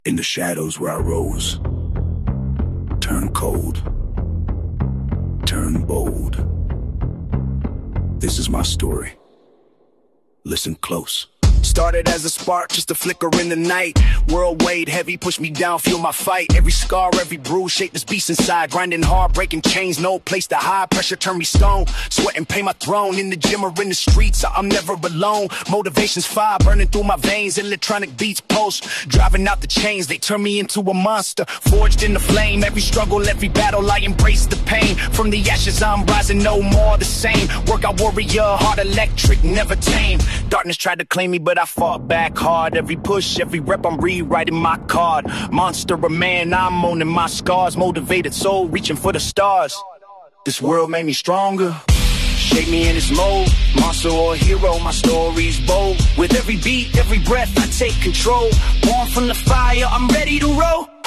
In the shadows where I rose, turn cold, turn bold. This is my story. Listen close. Started as a spark, just a flicker in the night. World weighed heavy, pushed me down, fuel my fight. Every scar, every bruise, shaped this beast inside. Grinding hard, breaking chains, no place to hide. Pressure turned me stone, sweat and pain my throne. In the gym or in the streets, I'm never alone. Motivation's fire, burning through my veins. Electronic beats pulse, driving out the chains. They turn me into a monster, forged in the flame. Every struggle, every battle, I embrace the pain. From the ashes, I'm rising, no more the same. Workout warrior, heart electric, never tame. Darkness tried to claim me, but I fought back hard. Every push, every rep, I'm rewriting my card. Monster of man, I'm owning my scars. Motivated soul, reaching for the stars. This world made me stronger, shape me in its mold. Monster or hero, my story's bold. With every beat, every breath, I take control. Born from the fire, I'm ready to roll.